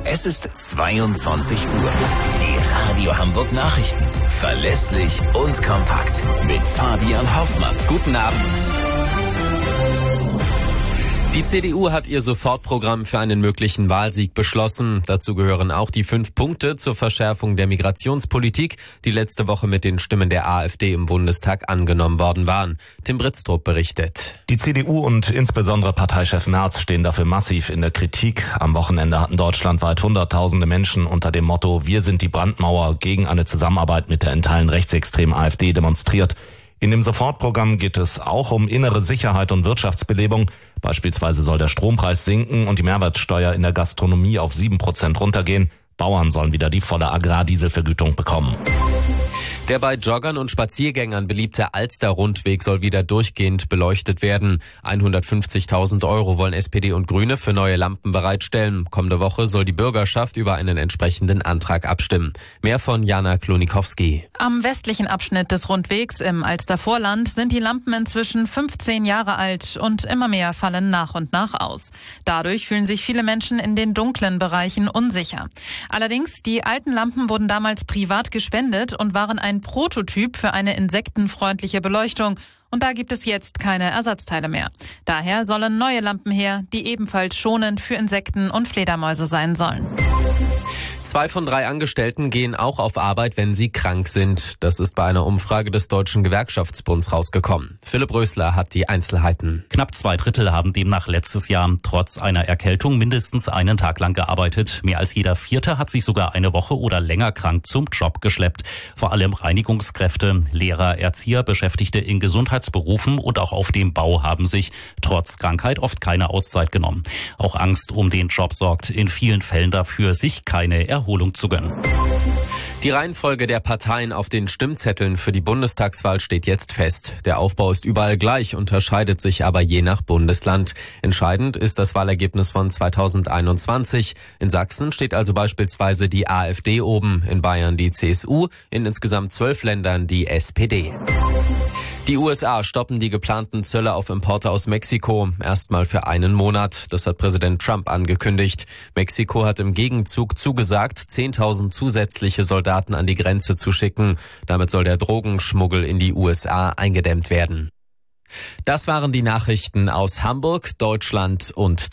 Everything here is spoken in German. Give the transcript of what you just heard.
Es ist 22 Uhr. Die Radio Hamburg Nachrichten. Verlässlich und kompakt. Mit Fabian Hoffmann. Guten Abend. Die CDU hat ihr Sofortprogramm für einen möglichen Wahlsieg beschlossen. Dazu gehören auch die 5 Punkte zur Verschärfung der Migrationspolitik, die letzte Woche mit den Stimmen der AfD im Bundestag angenommen worden waren. Tim Britztrup berichtet. Die CDU und insbesondere Parteichef Merz stehen dafür massiv in der Kritik. Am Wochenende hatten deutschlandweit Hunderttausende Menschen unter dem Motto "Wir sind die Brandmauer" gegen eine Zusammenarbeit mit der in Teilen rechtsextremen AfD demonstriert. In dem Sofortprogramm geht es auch um innere Sicherheit und Wirtschaftsbelebung. Beispielsweise soll der Strompreis sinken und die Mehrwertsteuer in der Gastronomie auf 7% runtergehen. Bauern sollen wieder die volle Agrardieselvergütung bekommen. Der bei Joggern und Spaziergängern beliebte Alster-Rundweg soll wieder durchgehend beleuchtet werden. 150.000 € wollen SPD und Grüne für neue Lampen bereitstellen. Kommende Woche soll die Bürgerschaft über einen entsprechenden Antrag abstimmen. Mehr von Jana Klonikowski. Am westlichen Abschnitt des Rundwegs im Alstervorland sind die Lampen inzwischen 15 Jahre alt und immer mehr fallen nach und nach aus. Dadurch fühlen sich viele Menschen in den dunklen Bereichen unsicher. Allerdings, die alten Lampen wurden damals privat gespendet und waren ein Prototyp für eine insektenfreundliche Beleuchtung. Und da gibt es jetzt keine Ersatzteile mehr. Daher sollen neue Lampen her, die ebenfalls schonend für Insekten und Fledermäuse sein sollen. 2 von 3 Angestellten gehen auch auf Arbeit, wenn sie krank sind. Das ist bei einer Umfrage des Deutschen Gewerkschaftsbunds rausgekommen. Philipp Rösler hat die Einzelheiten. Knapp 2/3 haben demnach letztes Jahr trotz einer Erkältung mindestens einen Tag lang gearbeitet. Mehr als jeder 4. hat sich sogar eine Woche oder länger krank zum Job geschleppt. Vor allem Reinigungskräfte, Lehrer, Erzieher, Beschäftigte in Gesundheitsberufen und auch auf dem Bau haben sich trotz Krankheit oft keine Auszeit genommen. Auch Angst um den Job sorgt in vielen Fällen dafür, sich keine Erholung zu gönnen. Die Reihenfolge der Parteien auf den Stimmzetteln für die Bundestagswahl steht jetzt fest. Der Aufbau ist überall gleich, unterscheidet sich aber je nach Bundesland. Entscheidend ist das Wahlergebnis von 2021. In Sachsen steht also beispielsweise die AfD oben, in Bayern die CSU, in insgesamt 12 Ländern die SPD. Die USA stoppen die geplanten Zölle auf Importe aus Mexiko, erstmal für einen Monat. Das hat Präsident Trump angekündigt. Mexiko hat im Gegenzug zugesagt, 10.000 zusätzliche Soldaten an die Grenze zu schicken. Damit soll der Drogenschmuggel in die USA eingedämmt werden. Das waren die Nachrichten aus Hamburg, Deutschland und